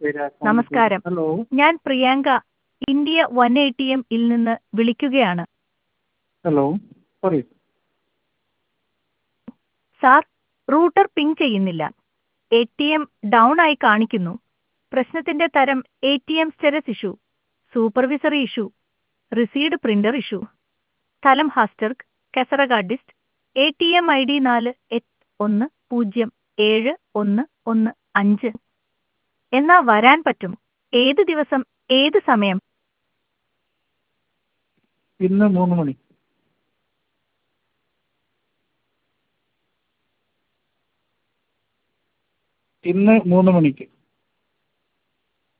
നമസ്കാരം. ഹലോ. ഞാൻ Priyanka India 180M ൽ നിന്ന് വിളിക്കുകയാണ്. ഹലോ, പറയൂ. സാർ, റൂട്ടർ പിങ് ചെയ്യുന്നില്ല. ATM ഡൗൺ ആയി കാണിക്കുന്നു. പ്രശ്നത്തിന്റെ തരം ATM status issue, supervisory issue, receipt printer issue. സ്ഥലം ഹാസ്റ്റർക്ക്, കെസറഗാഡിസ്റ്റ്. ATM ID 410715. എന്നാ വരാൻ പറ്റും? ഏത് ദിവസം, ഏത് സമയം? ഇന്ന് 3 മണി. ഇന്ന് 3 മണിക്ക്.